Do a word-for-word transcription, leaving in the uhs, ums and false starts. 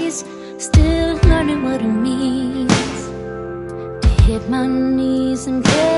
days, still learning what it means to hit my knees and get